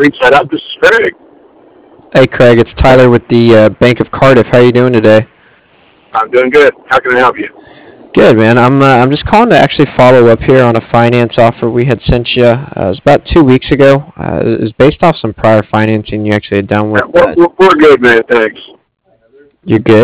Reach that up. This is Craig. Hey Craig, it's Tyler with the Bank of Cardiff. How you doing today? I'm doing good. How can I help you? Good, man. I'm just calling to actually follow up here on a finance offer we had sent you. It was about 2 weeks ago. It was based off some prior financing you actually had done Yeah, with. we're good, man. Thanks. You're good.